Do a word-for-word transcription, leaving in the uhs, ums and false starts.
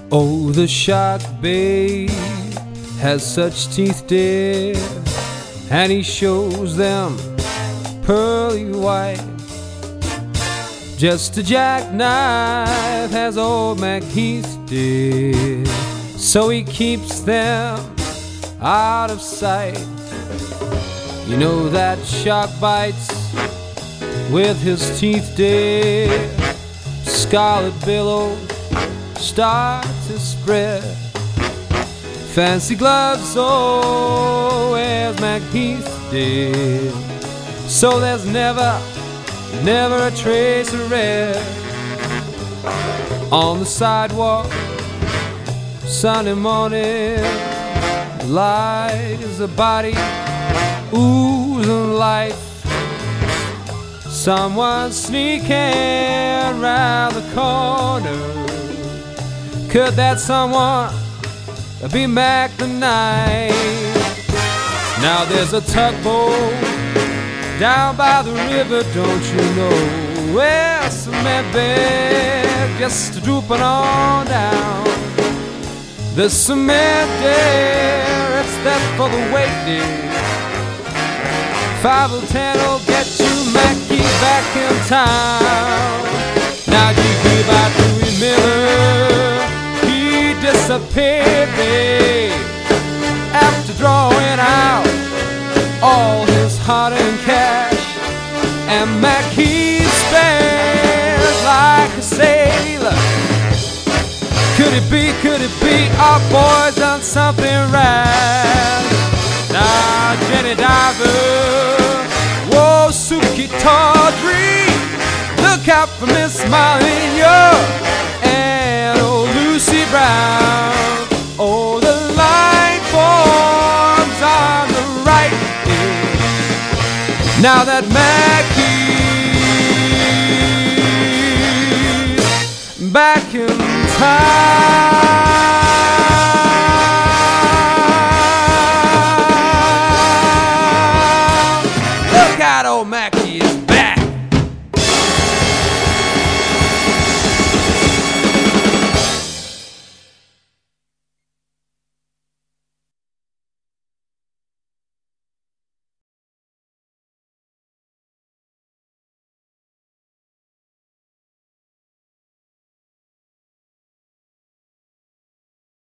Oh, the shark, babe, has such teeth, dear, and he shows them pearly white. Just a jackknife has old MacHeath, dear, so he keeps them out of sight. You know that shark bites with his teeth, dear, scarlet billows start to spread. Fancy gloves, oh, wears MacHeath, dear, so there's never, never a trace of red. On the sidewalk, Sunday morning, light as a body oozing life. Someone sneaking round the corner. Could that someone be Mac the Knife? Now there's a tugboat down by the river, don't you know? Well, cement bed just drooping on down. The cement there, it's that for the weight, dear. Five or ten will get you Mackie back in town. Now you give out to remember he disappeared, babe, after drawing out all his hard-earned cash. And Mackie spent like a sailor. Could it be, could it be our boy's done something rash? Now Jenny Diver, whoa, Suki Tawdry, look out for Miss Malinho and old Lucy Brown. Oh, the line forms on the right here. Now that Mackie's back in town. Look out, old Mac.